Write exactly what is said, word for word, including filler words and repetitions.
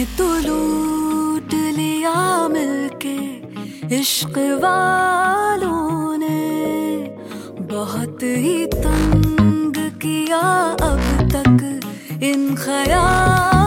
तो लूट लिया मिलके इश्क वालों ने, बहुत ही तंग किया अब तक इन ख्याल